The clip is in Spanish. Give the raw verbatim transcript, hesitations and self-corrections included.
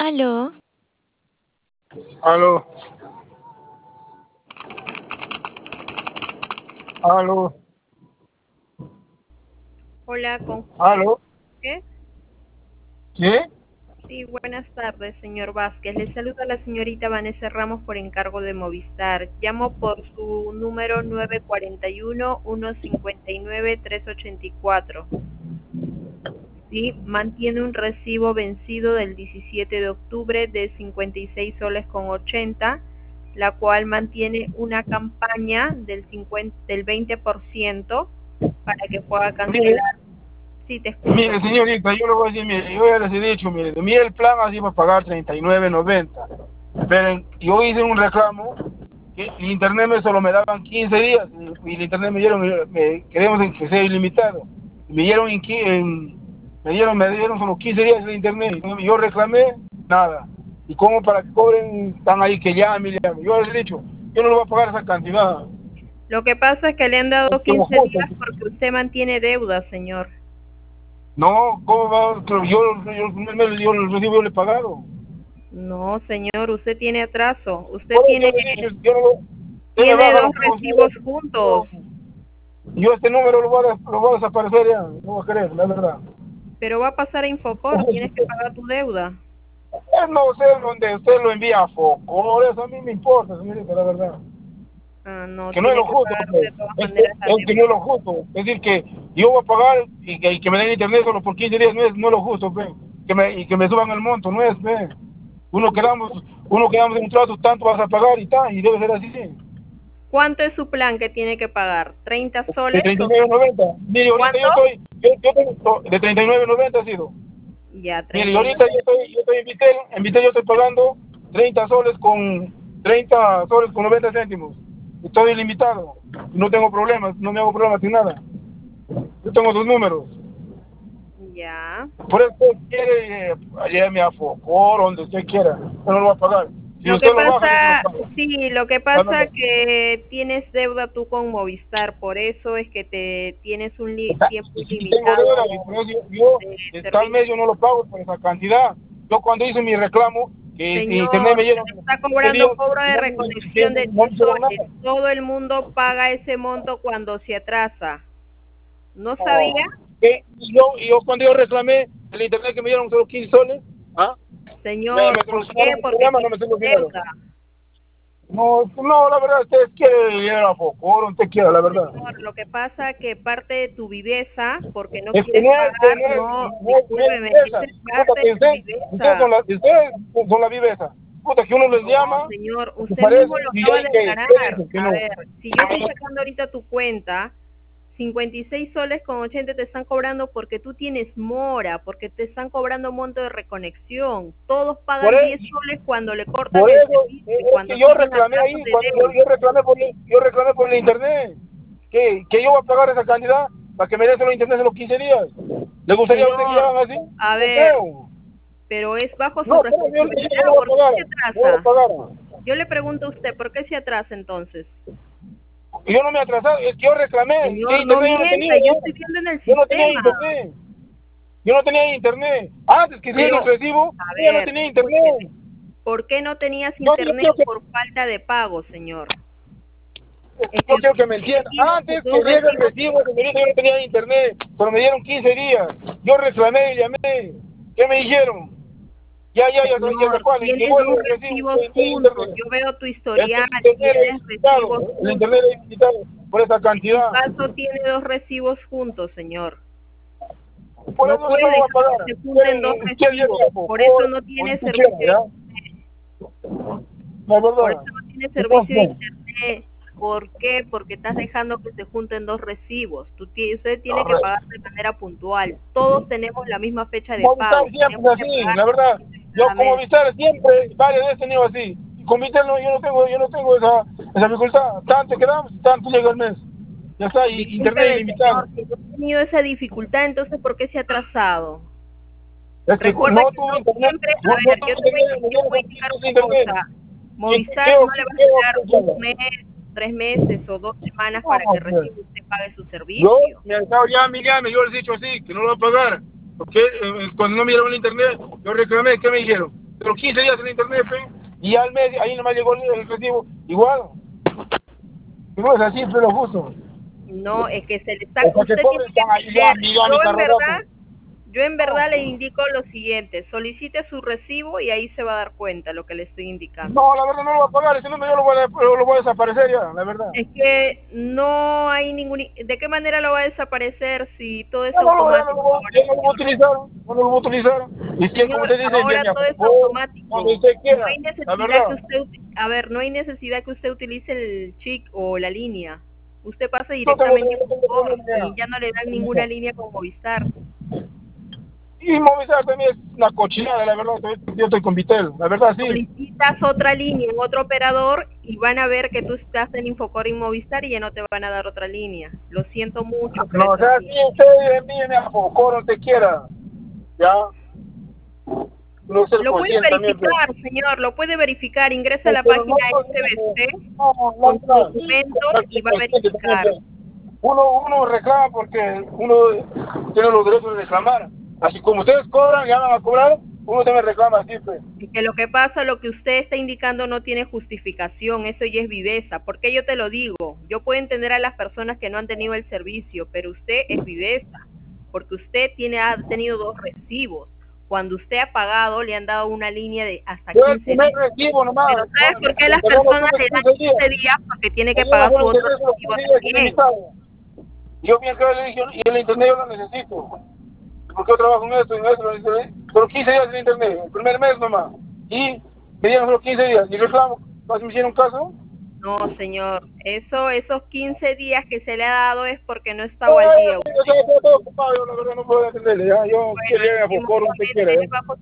Aló. Aló. Aló. Hola, ¿con Aló. qué? ¿Qué? Sí, buenas tardes, señor Vázquez. Le saluda la señorita Vanessa Ramos por encargo de Movistar. Llamo por su número nueve cuatro uno, uno cinco nueve, tres ocho cuatro. Sí, mantiene un recibo vencido del diecisiete de octubre de cincuenta y seis soles con ochenta, la cual mantiene una campaña del cincuenta, del veinte por ciento para que pueda Mire, cancelar. Sí, te escucho. mire, señorita, yo le voy a decir, mire, yo ya les he dicho, mire, de mí el plan así va a pagar treinta y nueve noventa. Pero yo hice un reclamo que el internet me solo me daban quince días y el internet me dieron, me, queremos que sea ilimitado. Me dieron, en, en, me dieron, me dieron solo quince días de internet. Y yo reclamé, nada. ¿Y cómo para que cobren? Están ahí que llamen, llamen. Yo les he dicho, yo no le voy a pagar esa cantidad. Lo que pasa es que le han dado Es quince justo. días porque usted mantiene deuda, señor. No, ¿cómo va? Yo, yo, yo, yo, yo el recibo yo le he pagado. No, señor, usted tiene atraso. Usted Por eso tiene yo le he dicho, yo no, usted me tiene baja dos los pagos, recibos yo, juntos. yo este número lo voy, a, lo voy a desaparecer ya, no voy a querer, la verdad. Pero va a pasar a Infocor, tienes que pagar tu deuda. Es no sé dónde usted lo envía a Foco, eso a mí me importa, señorita, la verdad. Ah, no, Que no es tiene lo que justo, pagar pues. de todas es, que, maneras la es que no es deuda. lo justo. Es decir, que yo voy a pagar y que, y que me den internet solo por quince días, no es, no es lo justo, pues. Que me, y que me suban el monto, no es, pues. Uno quedamos, uno quedamos en un trato, tanto vas a pagar y tal, y debe ser así. ¿Cuánto es su plan que tiene que pagar? ¿treinta De soles? treinta y o- nueve noventa. Mire, ahorita yo ¿Cuánto? estoy, yo, yo tengo, de treinta y nueve noventa ha sido. Ya, Mire, y treinta y ahorita nueve. yo estoy, yo estoy en Vitel, en Vitel yo estoy pagando treinta soles con, treinta soles con noventa céntimos. Estoy ilimitado, no tengo problemas, no me hago problemas sin nada. Yo tengo sus números. Ya. Por eso quiere, eh, lléveme a Focor, donde usted quiera, yo no lo va a pagar. Si Lo que usted lo baja, yo se lo pasa, pago. sí, lo que La pasa verdad. que tienes deuda tú con Movistar, por eso es que te tienes un li- tiempo Y si tengo ilimitado deuda, y por eso yo, yo de de tal servicio. mes yo no lo pago por esa cantidad. Yo cuando hice mi reclamo, que en internet Señor, me se dieron le está quince cobrando días, cobro de no, me- reconexión de no me diez hicieron soles. nada. Todo el mundo paga ese monto cuando se atrasa. ¿No sabía? No. ¿Qué? Y yo, y yo cuando yo reclamé el internet que me dieron solo quince soles, ¿ah? ¿Me, Señor, me ¿por qué? solucionaron el Porque problema? No me tienes solucionaron. deuda. No, no, la verdad, usted quiere ir a Focor, usted quiere, la verdad. Señor, lo que pasa que parte de tu viveza, porque no Es que quieres no es, que pagar, no es, no, no es, no es discúlpeme, viveza. esa es Puta, parte que de tu usted, ustedes son viveza. la, ustedes son la viveza. Puta, que uno les No, llama, señor, ¿qué usted parece? mismo lo Y acaba ahí de que, ¿qué declarar. dicen? Que A no. ver, si yo estoy sacando ahorita tu cuenta, cincuenta y seis soles con ochenta te están cobrando porque tú tienes mora, porque te están cobrando monto de reconexión. Todos Por pagan diez eso, soles cuando le cortan por el eso servicio eh, y es cuando que yo tienen reclamé atrasos ahí, de cuando yo, deuda. yo reclamé por el, yo reclamé por el internet, que, que yo voy a pagar esa cantidad para que me den solo internet en los quince días. ¿Le gustaría a usted que Señor, hagan así? a No ver, creo. pero es bajo su No, pero yo le dije, yo responsabilidad. no voy a ¿Por qué pagar, se no voy a atrasa? pagar. Yo le pregunto a usted, ¿por qué se atrasa entonces? Y yo no me atrasaba, es que yo reclamé, que Señor, no internet yo no mienta, tenía, yo yo, estoy viendo en el yo no tenía sistema. internet, yo no tenía internet. Antes que hicieron el Pero, recibo, a yo ya no ver, tenía escúcheme. internet. ¿Por qué no tenías Yo, yo internet? quiero que, Por falta de pago, señor. Es yo que quiero que me usted entienda. tiene sus Antes que dos llegue el recibos. recibo, señorita, yo no tenía internet, pero me dieron quince días. Yo reclamé y llamé. ¿Qué me dijeron? Ya, ya, ya, ya sé Señor, cuál. tienes Llegó el dos recibo recibos de, de juntos. internet. Yo veo tu Es que historial, el internet es tienes limitado. recibos El internet juntos. es limitado por esa En tu cantidad. caso tiene dos recibos juntos, señor. Por No eso yo puede no lo voy a dejar pagar. que se junten dos Quieren, quieren recibos. llegar a Por eso Focor, no donde tiene tú quieras, servicio de ¿ya? internet. La Por verdad. eso no tiene ¿Qué servicio de pasa? internet. ¿Por qué? Porque estás dejando que se junten dos recibos. Tú, ti- usted tiene que pagar de manera puntual. Todos tenemos la misma fecha de Movistar pago. siempre Tenemos es que así, pagar la verdad. Yo cada como mes. Movistar siempre varias veces he tenido así. Y con Vitel no, yo no tengo, yo no tengo esa, esa dificultad. Tanto quedamos, tanto llega el mes. Ya está, y internet Discúlpeme, ilimitado. señor, si no ha tenido esa dificultad, entonces ¿por qué se ha atrasado? Es que Recuerda no que no tuve internet, siempre, no, a no ver, tuve yo te voy, internet, me yo te dieron voy a solo indicar quince de una internet. cosa. ¿Y qué, Movistar qué, no le va a qué, esperar qué, un mes, tres meses o dos semanas para no, que pues. recién usted pague su Yo servicio. me he estado ya llame, yo les he dicho así, que no lo voy a pagar. Porque eh, cuando no me dieron el internet, yo reclamé, ¿qué me dijeron? Pero quince días en internet, pe, y al mes, ahí nomás llegó el, el recibo, igual. Y no es así, pero justo. No, es que se le está... O sea, Usted que tiene cobren que tan ahí, entender, amigo, a mi yo en carrera, verdad, pues. yo en verdad le indico lo siguiente, solicite su recibo y ahí se va a dar cuenta lo que le estoy indicando. No, la verdad no lo voy a pagar, ese número yo lo voy a, lo voy a desaparecer ya, la verdad. Es que no hay ningún... ¿De qué manera lo va a desaparecer si todo es Ya no, lo, ya no, automático lo, voy- ahora, ya no lo voy a señor? utilizar, no lo voy a utilizar. Y que, como Señor, usted dice, ahora envíame a todo es favor, cuando automático. usted No quiera, hay la necesidad que verdad. usted... A ver, no hay necesidad que usted utilice el chic o la línea. Usted pasa No tengo, directamente no a tengo Ford problema y ya no le dan ninguna ya. línea con Movistar. Y Movistar también es una cochinada, la verdad. Yo estoy con Vitel, la verdad, sí. Solicitas otra línea en otro operador y van a ver que tú estás en Infocor y Movistar y ya no te van a dar otra línea. Lo siento mucho, pero No, es o sea, así. sí, usted envíeme a Focor donde quiera, ya. No sé, Lo puede consciente también, pero... verificar, señor, lo puede verificar. Ingresa a la Pero no, página no, S B C no, no, con su no, sí, documento y va a consciente también, verificar. pero uno, uno reclama porque uno tiene los derechos de reclamar. Así como ustedes cobran y van a cobrar, uno también reclama así, pues. Y que lo que pasa, lo que usted está indicando no tiene justificación, eso ya es viveza. ¿Por qué yo te lo digo? Yo puedo entender a las personas que no han tenido el servicio, pero usted es viveza, porque usted tiene, ha tenido dos recibos. Cuando usted ha pagado, le han dado una línea de hasta Yo el quince primer días. recibo nomás, Pero ¿sabes no, por qué las perdón, personas tuve le dan quince días. quince días? Porque tiene que Yo no pagar su fueron otro intereses los recibo quince días que me también. invitaron. Yo bien claro le dije, y el internet yo lo necesito. Porque yo trabajo en esto, en esto, en esto, solo quince días en internet, el primer mes nomás. Y me dieron solo quince días. Y reclamo, ¿más me hicieron caso? No, señor, eso, esos quince días que se le ha dado es porque no No, estaba al día yo usted. estoy todo ocupado, yo la verdad no puedo entenderle, ya. Yo Bueno, quería ir a Focor, usted quiera, lastimosamente, ¿eh? bajo